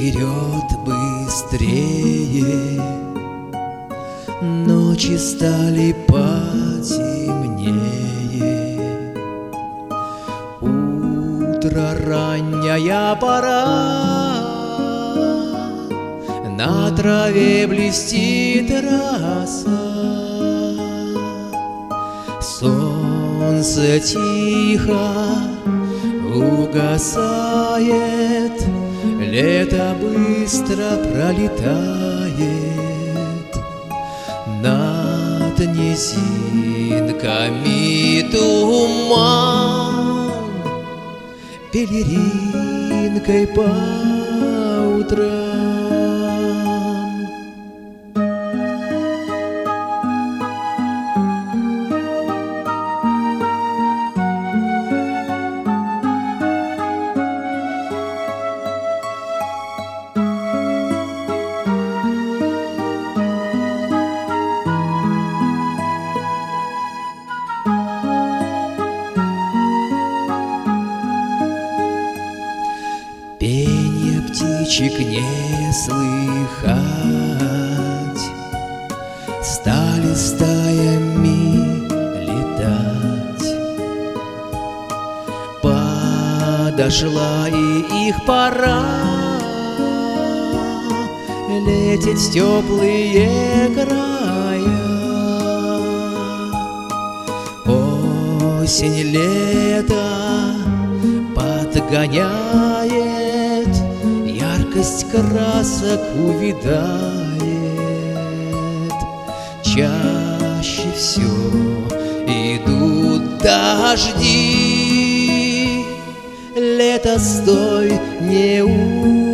вперед быстрее, ночи стали потемнее. Утро, ранняя пора, на траве блестит роса. Солнце тихо угасает, лето быстро пролетает. Над низинками туман пелеринкой по утрам. Пенье птичек не слыхать, стали стаями летать. Подошла и их пора лететь в теплые края. Осень, лето подгоняет, яркость красок увядает. Чаще все идут дожди, лето, стой, не уйди.